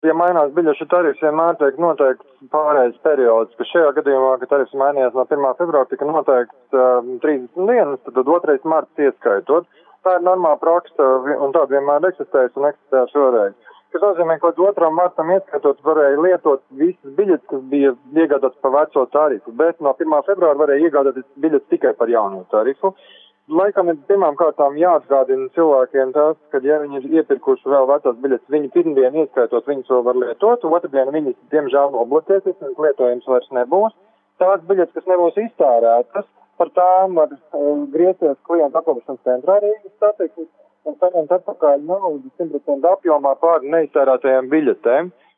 Ja mainās biļešu tarifs, vienmēr tiek noteikts pārējais periods, ka šajā gadījumā, ka tarifs mainījās no 1. februāra, tika noteikts 30 dienas, tad 2. marts ieskaitot. Tā ir normāla praksa, un tāda vienmēr eksistējas un eksistēja šoreiz. Kas nozīmē, ka līdz 2. martam ieskaitot varēja lietot visas biļetes, kas bija iegādātas par veco tarifu, bet no 1. februāra varēja iegādāties biļetes tikai par jauno tarifu. Laikam ir pirmām kārtām jāatgādina cilvēkiem tas, ka ja viņi ir iepirkuši vēl vecās biļetes, viņi pirmdienu ieskaitot, viņas vēl var lietot, otrdienu viņas, diemžēl, nobloķēsies, un lietojums vairs nebūs. Tās biļetes, kas nebūs iztērētas, par tām var griezties klientu apkalpošanas centrā Rīgas satiksmes un saņemt atpakaļ naudu 100% apjomā pār neiztērētajām biļetēm.